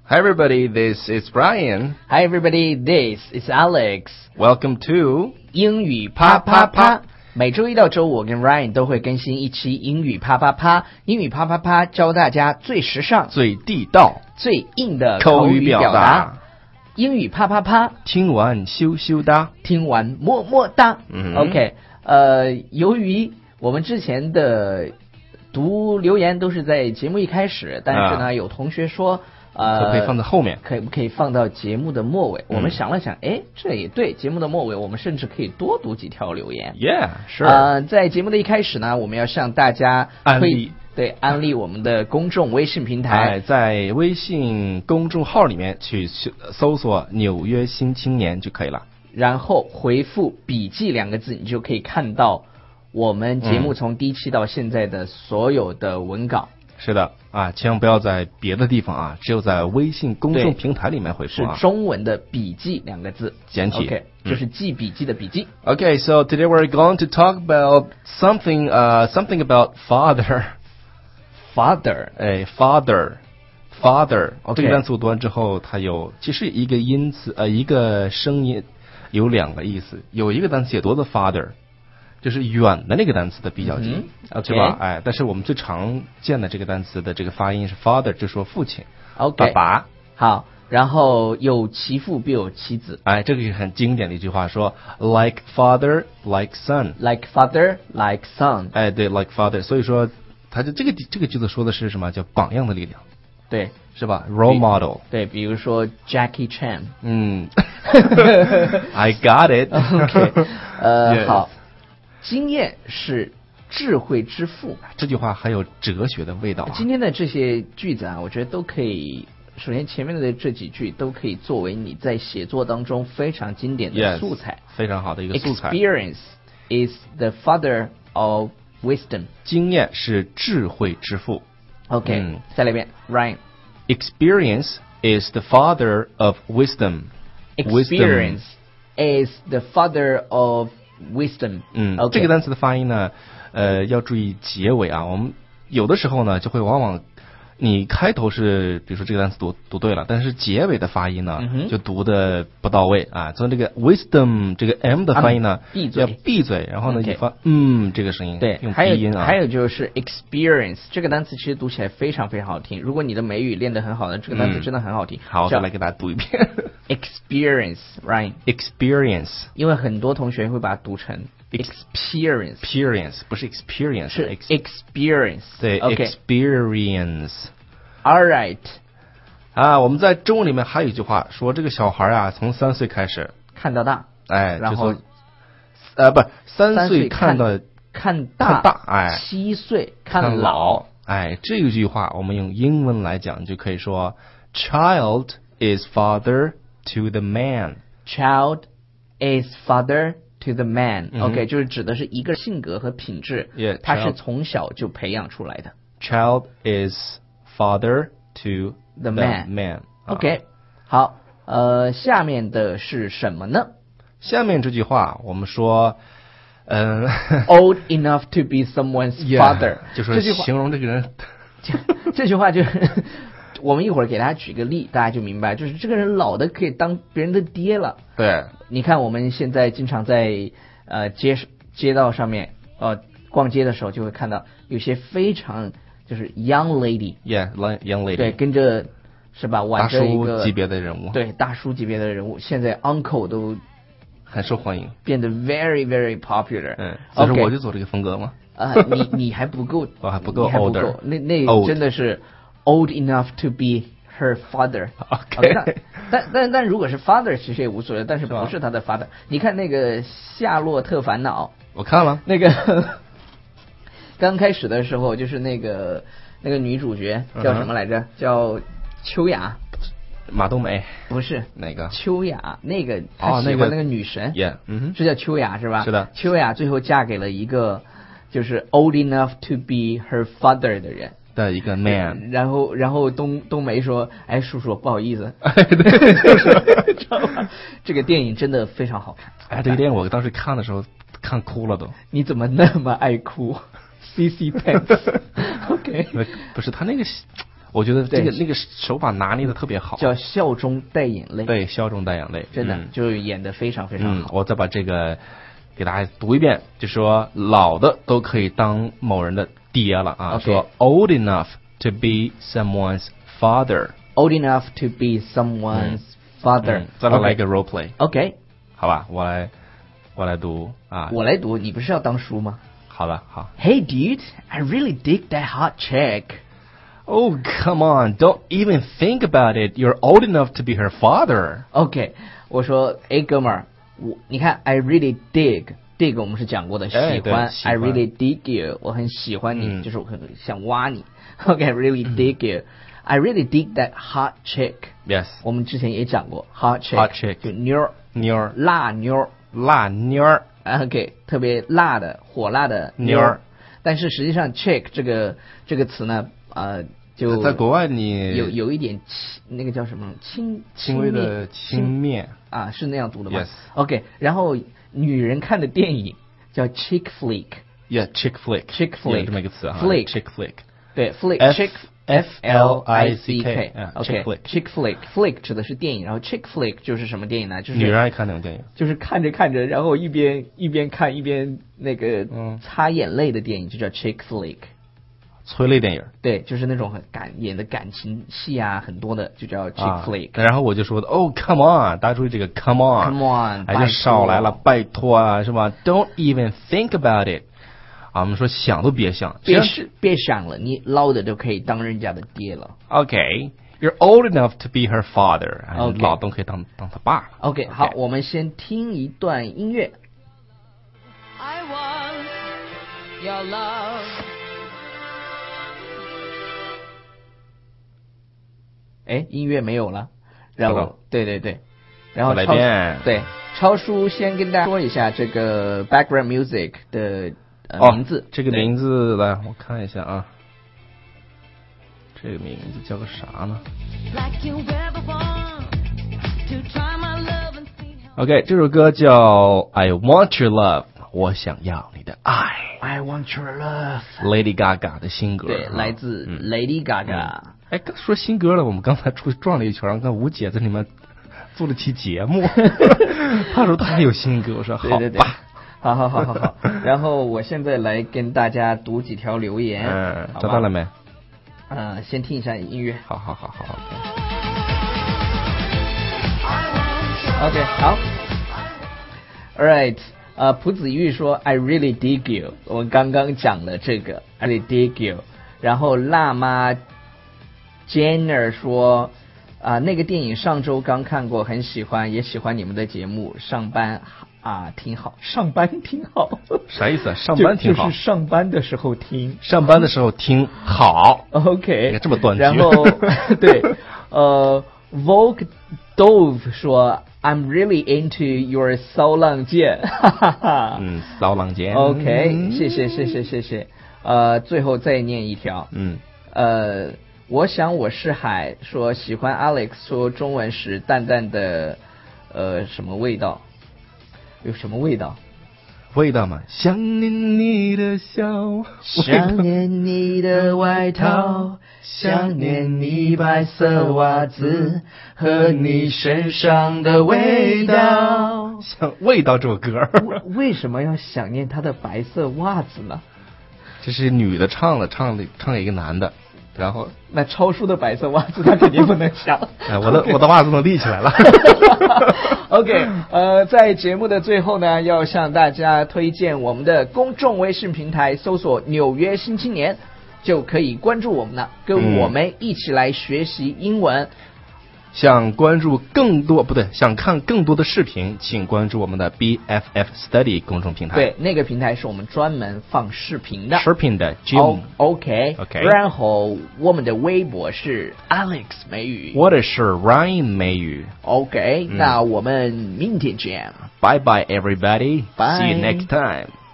Hi everybody, this is Brian. Hi everybody, this is Alex. Welcome to 英语啪啪啪。每周一到周五，我跟 Ryan 都会更新一期英语啪啪啪。英语啪啪啪教大家最时尚、 最地道、 最硬的口语语表达。 英语啪啪啪， 听完羞羞哒， 听完么么哒。OK， 由于我们之前的读留言都是在节目一开始，但是呢，有同学说。 可不可以放在后面？ 可不可以放到节目的末尾？我们想了想，这也对，节目的末尾我们甚至可以多读几条留言。 Yeah, sure. 在节目的一开始呢，我们要向大家安利我们的公众微信平台。 在微信公众号里面去搜索纽约新青年就可以了。 然后回复笔记2个字，你就可以看到我们节目从第一期到现在的所有的文稿。 是的啊，千万不要在别的地方啊，只有在微信公众平台里面回复啊。 是中文的笔记2个字， 简体。 OK， 就是记笔记的笔记。 Okay, so today we're going to talk about something about father. Father. 这个单词我读完之后，它有其实一个音词一个声音有2个意思，有一个单词也读的 father。就是远的那个单词的比较级，对吧？但是我们最常见的这个单词的这个发音是 father， 就说父亲，爸爸。 好，然后有其父必有其子， 这个是很经典的一句话，说 like father like son，like father like son， 对 like father， 所以说它就这个句子说的是什么？叫榜样的力量， 对， 是吧 ？role model， 对，比如说 Jackie Chan， I got it， OK， 好。经验是智慧之父， 这句话很有哲学的味道啊。 今天的这些句子啊，我觉得都可以。首先，前面的这几句都可以作为你在写作当中非常经典的素材， 非常好的一个素材。 Experience is the father of wisdom。 经验是智慧之父。 OK，再来一遍 ，Ryan。Experience is the father of wisdom. Experience is the father of wisdom， 这个单词的发音呢，要注意结尾啊。我们有的时候呢，就会往往你开头是，比如说这个单词读对了，但是结尾的发音呢，就读的不到位啊。所以这个 wisdom 这个 m 的发音呢，要闭嘴，然后呢，你发这个声音， 对， 用鼻音啊。 还有就是 experience 这个单词其实读起来非常非常好听。如果你的美语练得很好的，这个单词真的很好听。 好，再来给大家读一遍。 Experience, right? Experience， 因为很多同学会把它读成 experience， 不是 experience， 是 experience， 对 ，experience。 All right， 我们在中文里面还有一句话说，这个小孩啊，从3岁开始看到大， 然后3岁看大 ，7岁看老， 这一句话我们用英文来讲就可以说 ，Child is father to the man. Child is father to the man. OK， 就是指的是一个性格和品质，他是从小就培养出来的。 Child is father to the man. OK， 好，下面的是什么呢？ 下面这句话我们说 ，old enough to be someone's father， 就是形容这个人。 这句话就是我们一会儿给大家举个例，大家就明白，就是这个人老的可以当别人的爹了。 对， 你看我们现在经常在街道上面逛街的时候，就会看到有些非常就是 young lady，young lady， 对， 跟着是吧，挽着一个大叔级别的人物， 对，大叔级别的人物，现在 uncle 都很受欢迎， 变得 very very popular。 所以说我就走这个风格嘛。 你还不够， 我还不够 older， 那真的是 old enough to be her father。OK， 但如果是 father 其实也无所谓，但是不是他的 father。你看那个《夏洛特烦恼》， 我看了那个刚开始的时候，就是那个女主角叫什么来着？叫秋雅。 马冬梅不是哪个？ 秋雅，那个她喜欢那个女神，是叫秋雅是吧？ 是的。 秋雅最后嫁给了一个就是 old enough to be her father 的人的一个 man。 然后冬梅说：“哎，叔叔，不好意思。” 对，就是知道吧？这个电影真的非常好看。 这个电影我当时看的时候看哭了都。 你怎么那么爱哭？CC Pants。OK， 不是他那个。 我觉得那个手法拿捏的特别好， 叫笑中带眼泪。 对，笑中带眼泪， 真的就演得非常非常好。 我再把这个给大家读一遍，就说老的都可以当某人的爹了啊。说 old enough to be someone's father。old enough to be someone's father。 再来一个 role play。OK， 好吧，我来读啊。 我来读，你不是要当书吗？ 好了，好。 Hey dude, I really dig that hot chick.Oh, come on. Don't even think about it. You're old enough to be her father. OK, 我说，哎，哥们儿，你看 I really dig 我们是讲过的，喜欢 I really dig you， 我很喜欢你，就是我很想挖你。OK, I really dig you. I really dig that hot chick. Yes. 我们之前也讲过 hot chick 就妞辣妞。OK， 特别辣的火辣的妞。但是实际上 chick 这个词呢，就在国外你有一点那个叫什么轻微的轻蔑啊，是那样读的吗 ？Yes. OK， 然后女人看的电影叫 chick flick。Yeah，chick flick 有这么一个词啊 ，chick flick。 对 flick Flick。OK，chick flick 指的是电影，然后 chick flick 就是什么电影呢？就是女人爱看那种电影， 就是看着，然后一边看一边那个擦眼泪的电影，就叫 chick flick。 催泪电影， 对，就是那种演的感情戏啊，很多的就叫 chick flick。 然后我就说的，come on， 大家注意这个 come on， 还是少来了，拜托啊，是吧 ？Don't even think about it。我们说想都别想， 别想了，你老的都可以当人家的爹了。 OK，you're old enough to be her father。老都可以当他爸了。 OK， 好，我们先听一段音乐。 I want your love。 哎，音乐没有了，然后对，然后超叔先跟大家说一下这个 background music 的名字。 这个名字来我看一下啊，这个名字叫个啥呢 ？OK， 这首歌叫 I Want Your Love， 我想要你的爱。 I Want Your Love，Lady Gaga 的新歌， 对，来自 Lady Gaga。 哎，刚说新歌了，我们刚才出去转了一圈，然后跟吴姐在里面做了期节目。她说她还有新歌，我说好吧， 好。然后我现在来跟大家读几条留言， 找到了没？ 先听一下音乐。 好。 OK， 好。All right， 朴子玉说 I really dig you， 我们刚刚讲了这个 I really dig you， 然后辣妈。Jenner 说那个电影上周刚看过，很喜欢，也喜欢你们的节目。上班挺好，上班挺好， 啥意思？上班挺好， 就是上班的时候听， 上班的时候听好。 OK， 这么断句。 然后对Vogue Dove 说 I'm really into your 骚浪剑。 骚浪剑。 OK， 谢谢。最后再念一条。我想我是海说喜欢 Alex 说中文时淡淡的什么味道？有什么味道？ 味道嘛，想念你的笑， 想念你的外套，想念你白色袜子和你身上的味道。 像味道这首歌， 为什么要想念他的白色袜子呢？ 这是女的唱给一个男的。然后那超叔的白色袜子他肯定不能想。 我的袜子都立起来了。 OK， 在节目的最后呢，要向大家推荐我们的公众微信平台，搜索纽约新青年就可以关注我们了，跟我们一起来学习英文。 想看更多的视频，请关注我们的 BFF Study 公众平台。 对，那个平台是我们专门放视频的。OK， 然后我们的微博是 Alex 美语， 我的是 Ryan 美语。 OK，那我们明天见。 Bye bye everybody. Bye. See you next time.